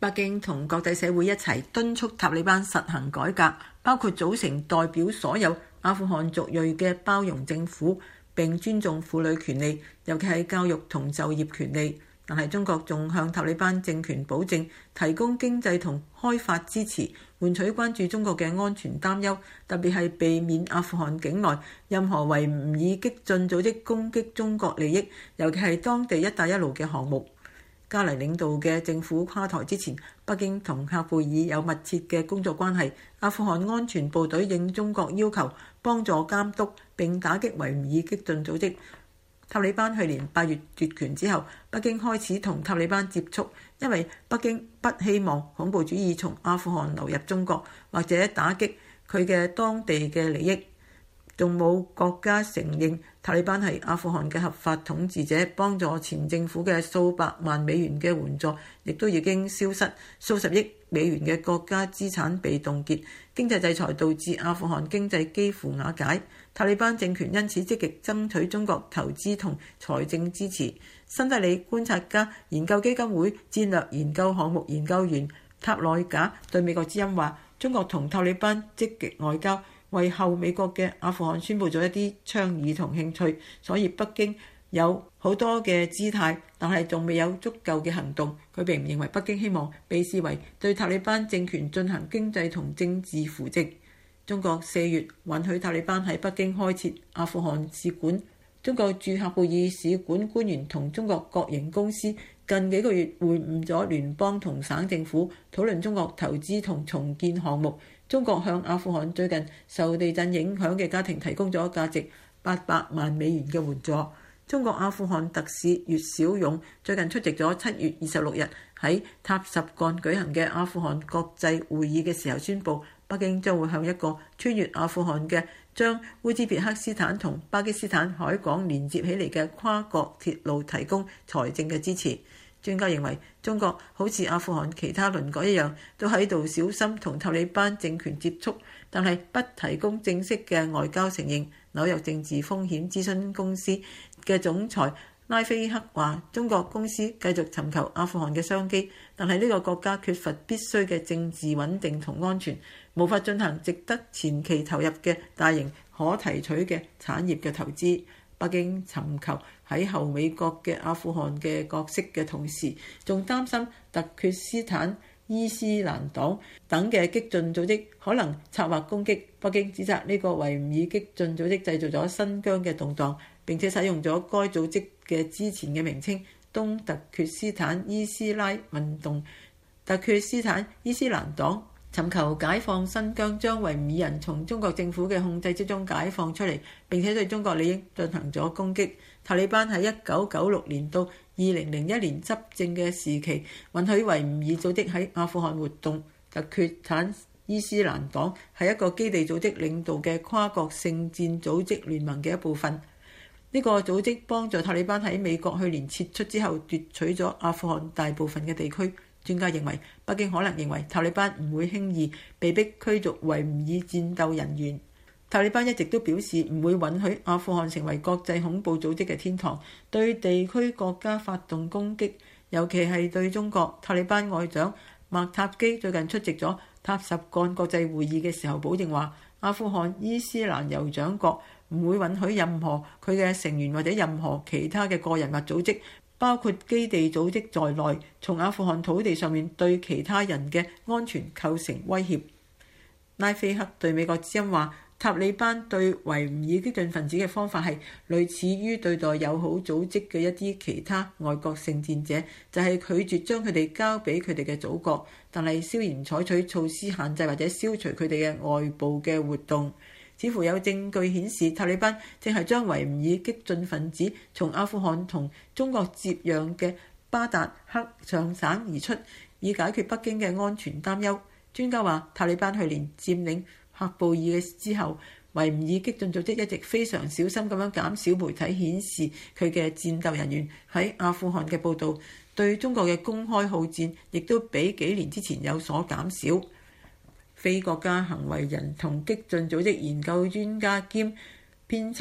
北京同國際社會一齊敦促塔利班實行改革，包括組成代表所有阿富汗族裔嘅包容政府，並尊重婦女權利，尤其係教育同就業權利。但係中國仲向塔利班政權保證提供經濟同開發支持，換取關注中國嘅安全擔憂，特別係避免阿富汗境內任何維吾爾激進組織攻擊中國利益，尤其係當地一帶一路嘅項目。加尼領導嘅政府垮台之前，北京同喀布爾有密切嘅工作關係。阿富汗安全部隊應中國要求幫助監督並打擊維吾爾激進組織。塔利班去年8月奪權之後，北京開始同塔利班接觸，因為北京不希望恐怖主義從阿富汗流入中國，或者打擊佢嘅當地嘅利益。仲冇國家承認塔利班係阿富汗嘅合法統治者，幫助前政府嘅數百萬美元嘅援助亦都已經消失，數十億美元嘅國家資產被凍結，經濟制裁導致阿富汗經濟幾乎瓦解。塔利班政權因此積極爭取中國投資同財政支持。新德里觀察家研究基金會戰略研究項目研究員塔內賈對美國之音話：中國同塔利班積極外交，為後美國嘅阿富汗宣佈咗一啲倡議同興趣，所以北京有好多嘅姿態，但係仲未有足夠嘅行動。佢並唔認為北京希望被視為對塔利班政權進行經濟同政治扶植。中國4月允許塔利班喺北京開設阿富汗使館。中國駐喀布爾使館官員同中國國營公司近幾個月會晤咗聯邦同省政府，討論中國投資同重建項目。中國向阿富汗最近受地震影響嘅家庭提供咗價值800萬美元嘅援助。中國阿富汗特使岳小勇最近出席咗7月26日喺塔什幹舉行嘅阿富汗國際會議嘅時候宣布，北京將會向一個穿越阿富汗嘅將烏茲別克斯坦同巴基斯坦海港連接起嚟嘅跨國鐵路提供財政嘅支持。專家認為，中國好似阿富汗其他鄰國一樣，都喺度小心同塔利班政權接觸，但係不提供正式嘅外交承認。紐約政治風險諮詢公司嘅總裁拉菲克話：中國公司繼續尋求阿富汗嘅商機，但係呢個國家缺乏必須嘅政治穩定同安全，無法進行值得前期投入嘅大型可提取嘅產業嘅投資。北京尋求喺後美國嘅阿富汗嘅角色嘅同時，仲擔心突厥斯坦伊斯蘭黨等嘅激進組織可能策劃攻擊。北京指責呢個維吾爾激進組織製造咗新疆嘅動盪，並且使用咗該組織嘅之前嘅名稱東突厥斯坦伊斯拉運動。突厥斯坦伊斯蘭黨尋求解放新疆，將維吾爾人從中國政府嘅控制之中解放出嚟，並且對中國利益進行咗攻擊。塔利班喺1996年到2001年執政嘅時期，允許維吾爾組織喺阿富汗活動。突厥斯坦伊斯蘭黨係一個基地組織領導嘅跨國聖戰組織聯盟嘅一部分。呢個組織幫助塔利班喺美國去年撤出之後奪取咗阿富汗大部分嘅地區。專家認為，北京可能認為塔利班唔會輕易被逼驅逐維吾爾戰鬥人員。塔利班一直都表示唔會允許阿富汗成為國際恐怖組織嘅天堂，對地區國家發動攻擊，尤其係對中國。塔利班外長麥塔基最近出席咗塔什幹國際會議嘅時候保證話，阿富汗伊斯蘭酋長國唔會允許任何佢嘅成員或者任何其他嘅個人或組織，包括基地組織在內，從阿富汗土地上面對其他人嘅安全構成威脅。拉菲克對美國之音話，塔利班對維吾爾激進分子嘅方法係類似於對待友好組織嘅一啲其他外國聖戰者，就係拒絕將佢哋交俾佢哋嘅祖國，但係蕭然採取措施限制或者消除佢哋嘅外部嘅活動。似乎有證據顯示，塔利班正係將維吾爾激進分子從阿富汗同中國接壤嘅巴達克上省移出，以解決北京嘅安全擔憂。專家話，塔利班去年佔領喀布爾嘅之後，維吾爾激進組織一直非常小心咁樣減少媒體顯示佢嘅戰鬥人員喺阿富汗嘅報導，對中國嘅公開好戰亦都比幾年之前有所減少。非國家行為人同激進組織研究專家兼編輯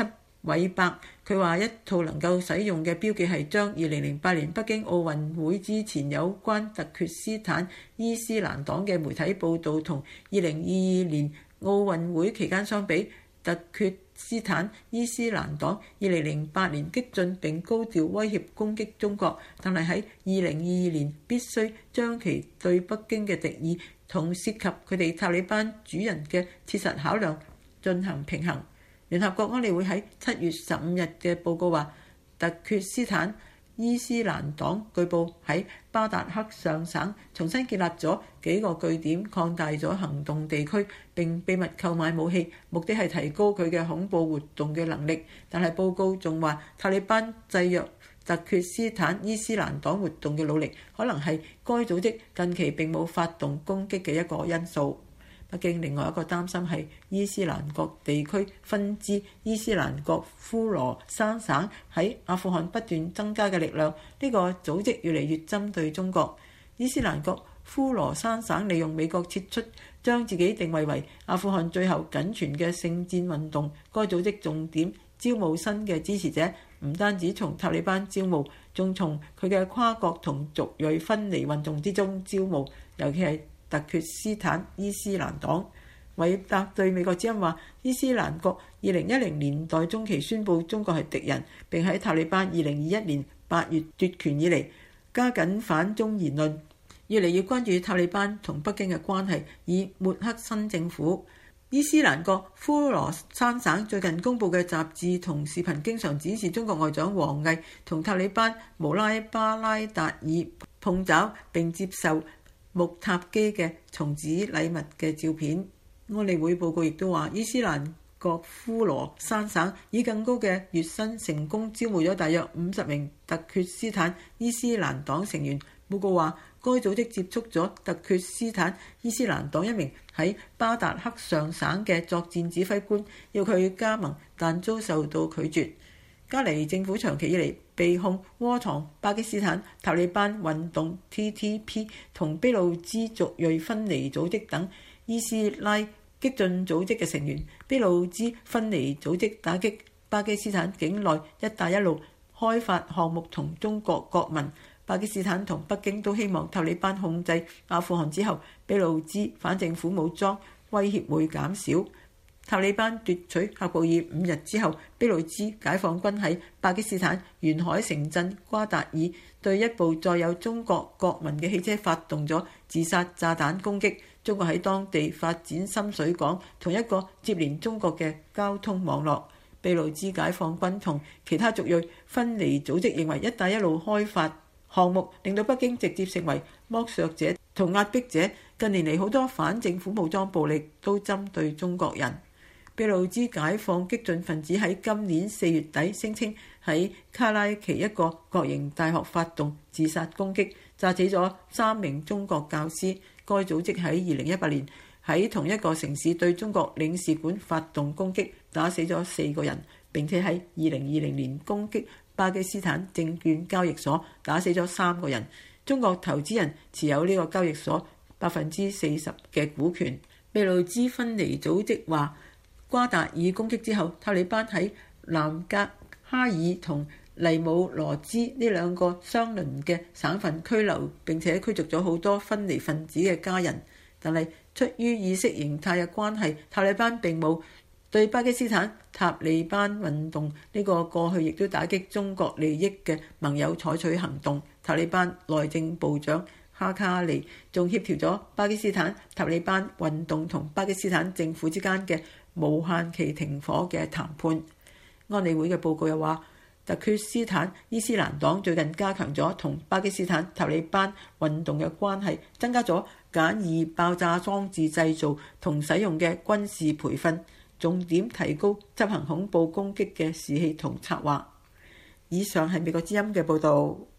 韋伯佢話一套能夠使用嘅標記係將2008年北京奧運會之前有關突厥斯坦伊斯蘭黨嘅媒體報導同2022年奧運會期間相比。突厥斯坦伊斯蘭黨2008年激進並高調威脅攻擊中國，但係喺2022年必須將其對北京嘅敵意同涉及佢哋塔利班主人嘅切實考量進行平衡。聯合國安理會喺7月15日嘅報告話，突厥斯坦伊斯蘭黨據報喺巴達克上省重新建立咗幾個據點，擴大咗行動地區，並秘密購買武器，目的係提高佢嘅恐怖活動嘅能力。但係報告仲話，塔利班制約突厥斯坦伊斯蘭黨活動嘅努力，可能係該組織近期並冇發動攻擊嘅一個因素。北京另外一個擔心係伊斯蘭國地區分支伊斯蘭國呼羅珊省喺阿富汗不斷增加嘅力量，呢個組織越嚟越針對中國。伊斯蘭國呼羅珊省利用美國撤出，將自己定位為阿富汗最後僅存嘅聖戰運動。該組織重點招募新嘅支持者，唔單止從塔利班招募，仲從佢嘅跨國同族裔分離運動之中招募，尤其係突厥斯坦伊斯蘭黨。韋伯對美國之音話，伊斯蘭國2010年代中期宣布中國係敵人，並喺塔利班2021年8月奪權以嚟加緊反中言論，越嚟越關注塔利班同北京嘅關係，以抹黑新政府。伊斯蘭國呼羅珊省最近公布嘅雜誌同視頻經常展示中國外長王毅同塔利班穆拉巴拉達爾碰爪並接受穆塔基嘅松子禮物嘅照片。安理會報告亦都話，伊斯蘭國呼羅珊省以更高嘅月薪成功招募咗大約50名突厥斯坦伊斯蘭黨成員。報告話，該組織接觸咗突厥斯坦伊斯蘭黨一名喺巴達克上省嘅作戰指揮官，要佢加盟，但遭受到拒絕。加尼政府長期以嚟被控窩藏巴基斯坦塔利班運動 TTP 同俾路支族裔分離組織等伊斯拉激進組織嘅成員。俾路支分離組織打擊巴基斯坦境內一帶一路開發項目同中國國民。巴基斯坦同北京都希望塔利班控制阿富汗之後，俾路支反政府武裝威脅會減少。塔利班奪取喀布爾5日之後，俾路支解放軍喺巴基斯坦沿海城鎮瓜達爾對一部載有中國國民嘅汽車發動咗自殺炸彈攻擊。中國喺當地發展深水港同一個接連中國嘅交通網絡。俾路支解放軍同其他族裔分離組織認為，一帶一路開發項目令到北京直接成為剝削者同壓迫者。近年嚟好多反政府武裝暴力都針對中國人。俾路支解放激進分子喺今年4月底聲稱喺卡拉奇一個國營大學發動自殺攻擊，炸死咗3名中國教師。該組織喺2018年喺同一個城市對中國領事館發動攻擊，打死咗4個人，並且喺2020年攻擊巴基斯坦證券交易所，打死咗3個人。中國投資人持有呢個交易所40%嘅股權。俾路支分離組織話，瓜達爾攻擊之後，塔利班喺南格哈爾同尼姆羅茲呢2個相鄰嘅省份拘留並且驅逐咗好多分離分子嘅家人。但係出於意識形態嘅關係，塔利班並冇對巴基斯坦塔利班運動呢個過去亦都打擊中國利益嘅盟友採取行動。塔利班內政部長哈卡尼仲協調咗巴基斯坦塔利班運動同巴基斯坦政府之間嘅無限期停火嘅談判。安理會嘅報告又話，突厥斯坦伊斯蘭黨最近加強咗同巴基斯坦塔利班運動嘅關係，增加咗簡易爆炸裝置製造同使用嘅軍事培訓，重點提高執行恐怖攻擊嘅士氣同策劃。以上係美國之音嘅報導。